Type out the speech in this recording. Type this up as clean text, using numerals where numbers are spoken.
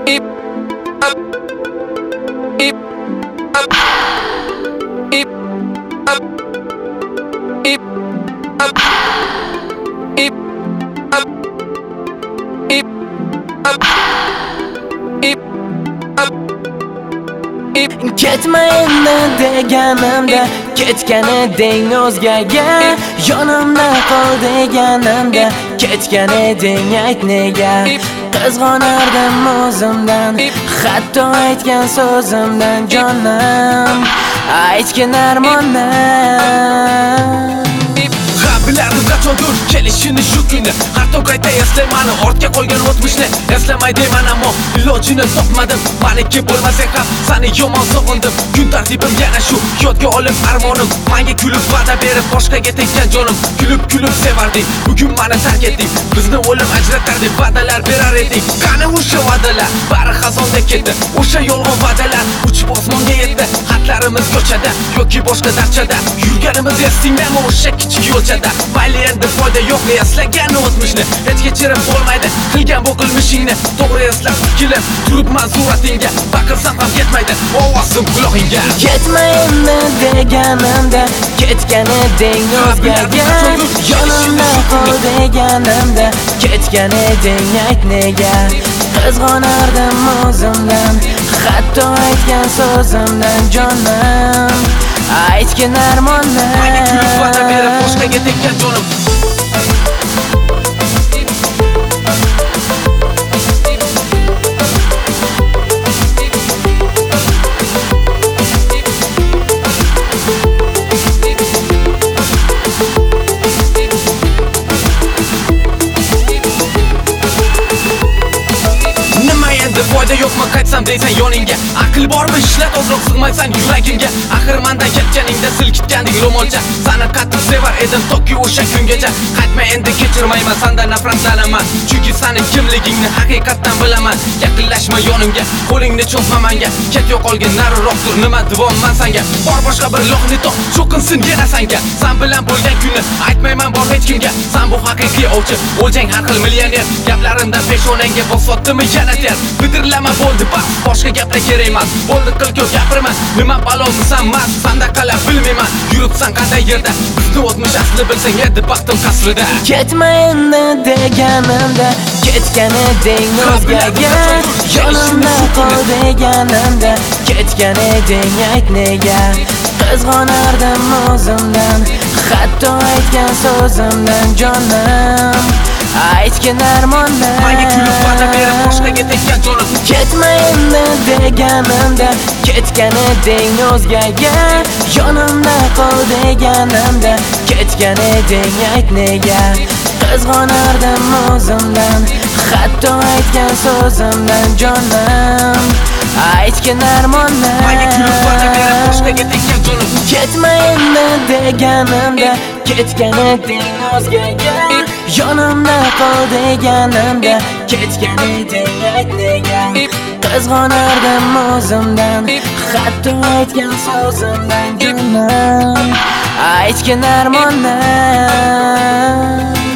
Ketma endi deganimda ketgan eding o'zgaga, yonimda qol deganimda ketgan eding ayt nega. Qizg'onardim o'zimdan, hatto aytgan so'zimdan jonim, aytgin armondan. Bilardim qachondir kelishini shu kunni, hatto qayta eslayman ortga qolgan o'tmishni. Eslamay deyman ammo ilojini topmadim. Meniki bo'lmasa ham seni yomon sog'indim. Kun tartibim yana shu, yodga olib armonim. Menga kulib va'da berib boshqaga tekkan jonim. Kulib sevarding, bugun meni tark etding. Bizni o'lim ajratar deb va'dalar berar eding. Qani o'sha va'dalar, bari xazonda ketdi. O'sha yolg'on va'dalar uchib osmonga yetdi. Xatlarimiz ko'chada yoki boshqa darchada, yurganimiz esingmi o'sha kichik yo'lchada. Mayli endi foyda yo'q eslagan o'tmishni, hech kechirib bo'lmaydi qilgan bu qilmishingni. To'g'ri eslab kelib turibman suratingga, baqirsam ham yetmaydi ovozim quloqingga. Ketma endi deganimda ketgan eding o'zgaga, yonimda qol deganimda ketgan eding ayt nega. Qizg'onardim o'zimdan, hatto aytgan so'zimdan jonim, aytgin armondan. Menga kulib va'da berib boshqaga tekkan jonim. Foyda yo'qmi qaytsam deysan yoningga, aql bormi ishlat ozroq sig'maysan yuragimga. Axir mendan ketganingda silkitganding ro'molcha, seni qattiq sevar edim toki o'sha kungacha. Qaytma endi kechirmayman sendan nafratlanaman, chunki seni kimligingni haqiqatdan bilaman. Yaqinlashma yonimga, qo'lingni cho'zma menga, ket yo'qolgin nariroq tur, nima divonman senga. Bor boshqa bir loqni top, cho'qinsin yana senga. Sen bilan bo'lgan kunni aytmayman bor hech kimga. Sen bu haqiqiy ovchi, o'ljang har xil millioner. Gaplarimdan peshonangga bosotdimi yana ter. Bidirlama bo'ldi bas, boshqa gaplar kerak emas. Bo'ldi qil ko'p gapirma, nima balosisan mas, senda qala bilmayman. Yuribsan qanday yerda, bizni o'tmish asli bilsang edi baxtim qasrida. Ketma endi deganimda ketgan eding o'zgaga, yonimda qol deganimda ketgan eding ayt nega. Qizg'onardim o'zimdan, hatto aytgan so'zimdan jonim, aytgin armondan. Menga kulib va'da berib boshqaga tekkan jonim. Ketma endi deganimda ketgan eding o'zgaga, yonimda qol deganimda ketgan eding ayt nega. Qizg'onardim o'zimdan, hatto aytgan so'zimdan jonim, aytgin armondan. Menga kulib va'da berib boshqaga tekkan jonim. Ketma endi deganimda ketgan eding o'zgaga, yonimda qol deganimda ketgan eding ayt nega. Qizg'onardim o'zimdan, hatto aytgan so'zimdan jonim, aytgin armondan.